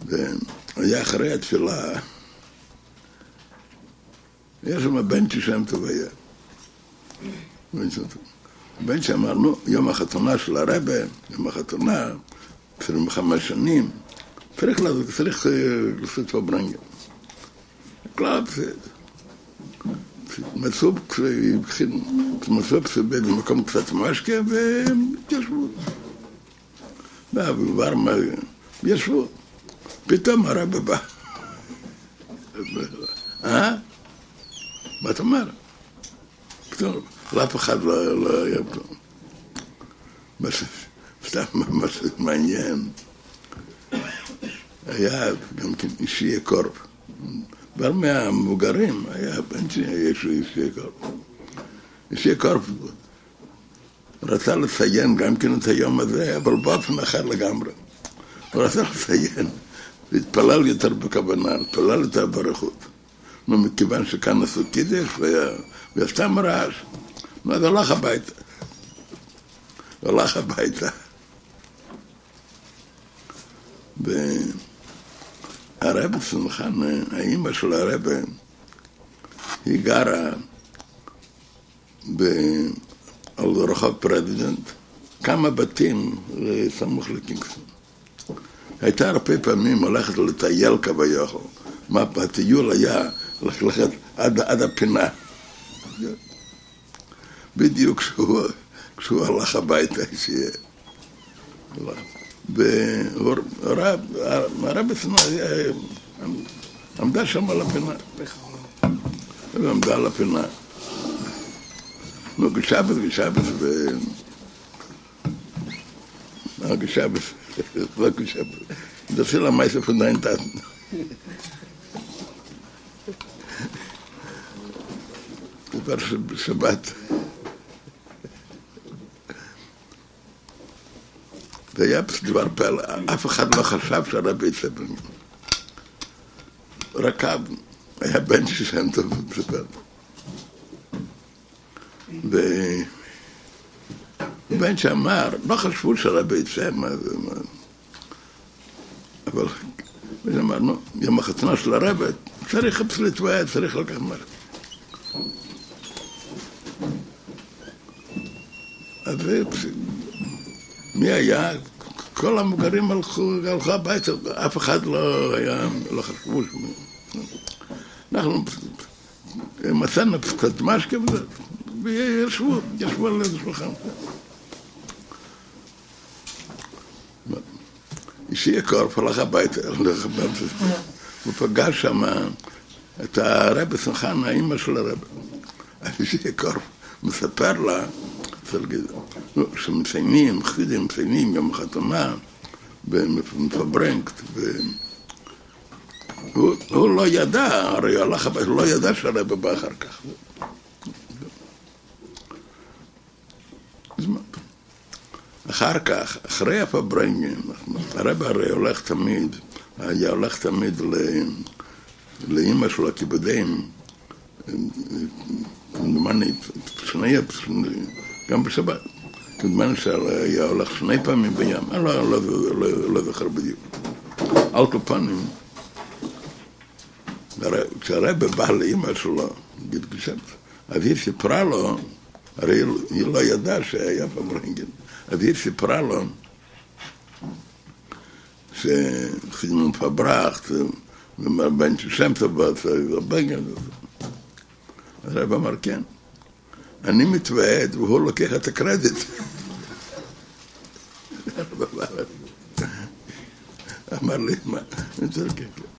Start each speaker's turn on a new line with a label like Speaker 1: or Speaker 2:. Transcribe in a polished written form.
Speaker 1: והיה אחרי התפילה, היה שם בן שם טוב היה. בן שאמר, נו, יום החתונה של הרב, יום החתונה, 25 שנים, צריך לעשות פה ברנגל. כלל, מצאו במקום קצת משקה וישבו. ישבו. פתאום הרב בא. מה אתה אומר? פתאום, לאף אחד לא היה פה. סתם מה שמעניין. היה גם כן אישי קורב. כבר מהמבוגרים היה בן שיש לו אישי קורב. אישי קורב רצה לציין גם כן את היום הזה, אבל באופן אחר לגמרי. הוא רצה לציין, והתפלל יותר בכוונה, התפלל יותר ברכות. מכיוון שכאן עשו קידש וסתם רעש, אז הלך הביתה. הלך הביתה. והרב סנחן, האמא של הרב, היא גרה על רחוב פרזידנט, כמה בתים סמוך לקינגסטון. הייתה הרבה פעמים הולכת לטייל כביכול. הטיול היה ללכת עד הפינה. בדיוק כשהוא הלך הביתה, והרב עמדה שם על הפינה. עמדה על הפינה. נו, גשבת, לא גשבת. דפי לה מייסה פונדיין טאטן. דבר שבת. זה היה דבר פלא, אף אחד לא חשב שהרבי יצא במין. רקב, היה בן שם טוב וספר. ובן שאמר, לא חשבו שהרבי יצא, אבל בן אמר, נו, יום החתונה של הרבי, צריך לתבוע, צריך לקחת מלך. אז מי היה? כל המבוגרים הלכו הביתה, אף אחד לא היה, לא חשבו. אנחנו מצאנו קצת משקה וישבו על איזה שולחן. אישי הקורף הלך הביתה, הוא פגש שם את הרב סנחן, האמא של הרב. אישי הקורף מספר לה, שמסיימים, חסידים מסיימים יום החתונה בפברנקט, הוא לא ידע, הרי הלך הביתה, הוא לא ידע שהרב בא אחר כך. אחר כך, אחרי הפברנגן, הרב הרי הולך תמיד, היה הולך תמיד לאמא שלו הכיבודים, גם בשבת. כדמן שהיה הולך 2 פעמים בים, אני לא זוכר בדיוק. על כל פנים, כשהרבא בא לאמא שלו, אז היא סיפרה לו, הרי היא לא ידעה שהיה פברנגן, אז היא סיפרה לו שחידמון פברחת, ובן שם טובות, ובנגן. הרבא אמר, כן. אני מתוועד והוא לוקח את הקרדיט. אמר לי, מה?